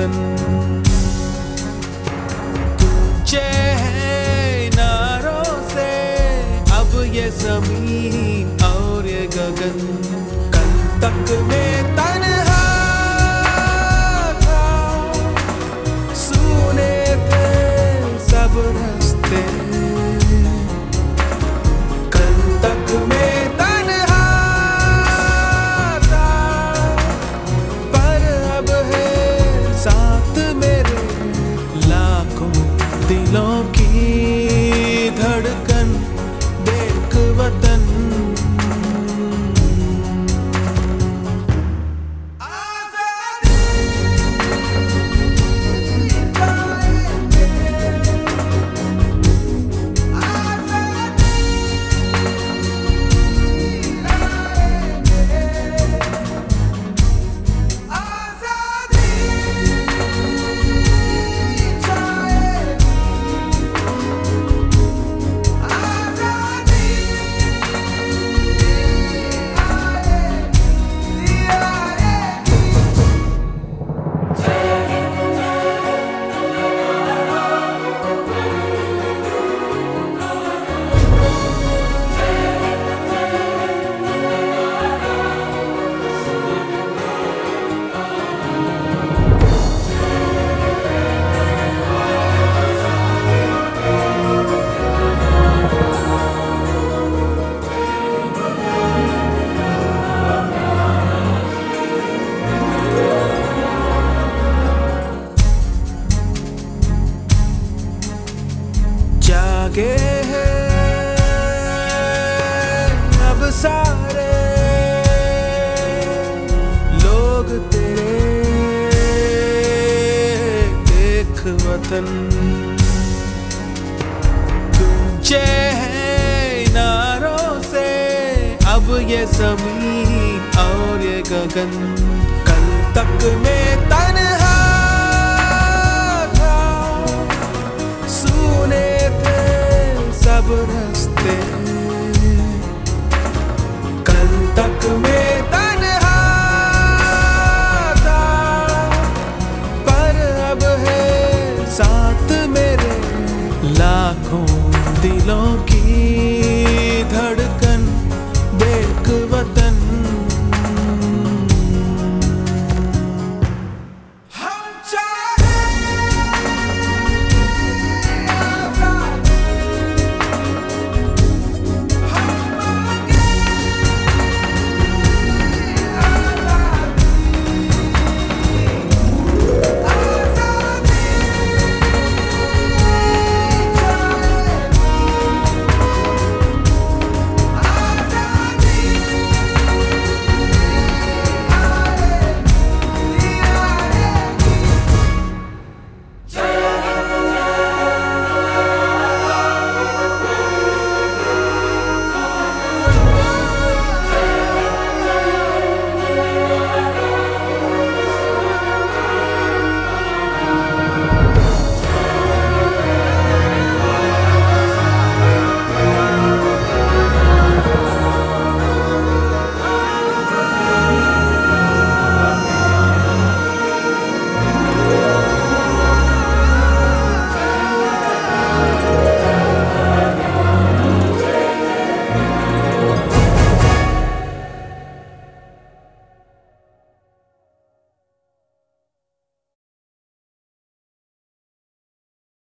वतन। गूंजे हैं नारों से अब ये ज़मीन और ये गगन। कल तक में तन्हा था, सुने थे सब रास्ते। कल तक में तन्हा था, पर अब है साथ मेरे लाखों दिलों की धड़कन। देख वतन जागे हैं अब सारे लोग तेरे। देख वतन गूंजे हैं नारों से अब ये ज़मीन और ये गगन। कल तक में तन्हा था, सुने थे सब रास्ते। कल तक में तन्हा था, पर अब है साथ मेरे लाखों दिलों की।